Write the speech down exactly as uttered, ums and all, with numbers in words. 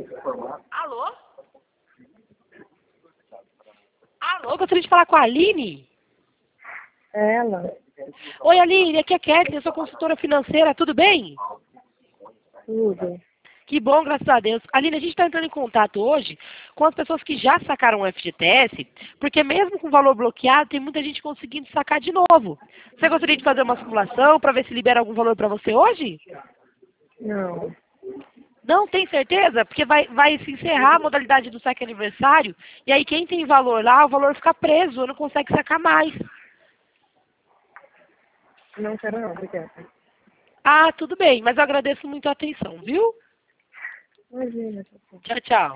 Alô? Alô, gostaria de falar com a Aline? Ela, Oi, Aline, aqui é a Kathleen, eu sou consultora financeira, tudo bem? tudo. Que bom, graças a Deus. Aline, a gente está entrando em contato hoje com as pessoas que já sacaram o F G T S, porque mesmo com o valor bloqueado, tem muita gente conseguindo sacar de novo. Você gostaria de fazer uma simulação para ver se libera algum valor para você hoje? Não, Não, tem certeza? Porque vai, vai se encerrar a modalidade do saque aniversário, e aí quem tem valor lá, o valor fica preso, não consegue sacar mais. não quero não, obrigada. Ah, tudo bem, mas eu agradeço muito a atenção, viu? Imagina, Tchau, tchau.